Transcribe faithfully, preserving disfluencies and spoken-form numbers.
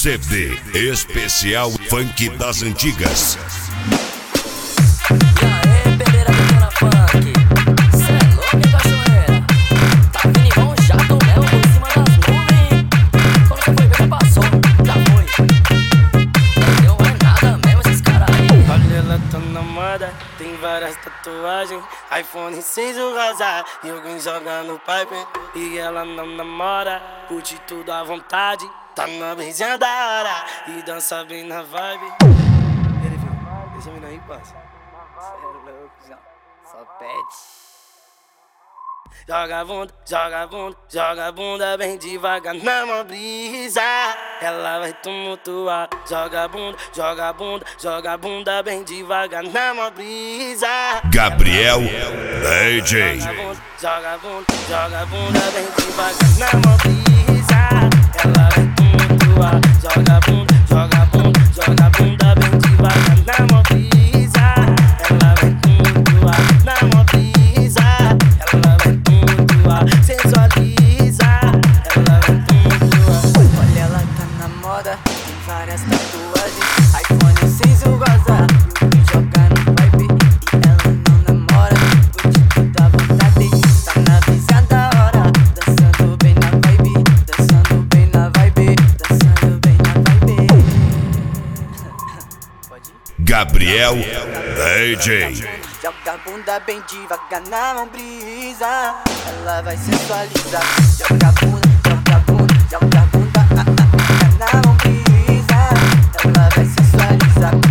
C D especial Funk das Antigas. E aí, Pereira Detona Funk, cê é louco, hein, cachoeira? Tá vindo igual um jato mesmo por cima das nuvens. Quando você foi ver que passou, já foi. Não deu mais nada mesmo esses caras aí. Olha, ela tá na moda, tem várias tatuagens, iPhone seis o razar, e alguém joga no pipe. E ela não namora, curte tudo à vontade, tá na brisinha da hora e dança bem na vibe. Ele viu, esse menino aí passa. Cê é louco, já. Só pede. Joga a bunda, joga a bunda, joga a bunda bem devagar na mão brisa. Ela vai tumultuar. Joga a bunda, joga a bunda, joga a bunda bem devagar na mão brisa. Gabriel D J. Joga a bunda, joga a bunda bem devagar na mão brisa. Ela vai tumultuar. Joga a bunda, joga a bunda, joga a bunda bem devagar na mão brisa. Ela vai tumultuar na mão brisa. Ela vai tumultuar, sensualiza. Ela vai tumultuar. Olha, ela tá na moda, tem várias tatuagens, iPhone seis o gozar, e o joga no pipe. E ela não namora, curte tudo à vontade, tá na brisa da hora, dançando bem na vibe, dançando bem na vibe, dançando bem na vibe. Pode ir? Gabriel D J. Joga a bunda bem devagar na mão brisa, ela vai sensualizar. Joga a bunda, joga a bunda, joga a bunda, ah, ah, ah, na mão brisa, ela vai sensualizar.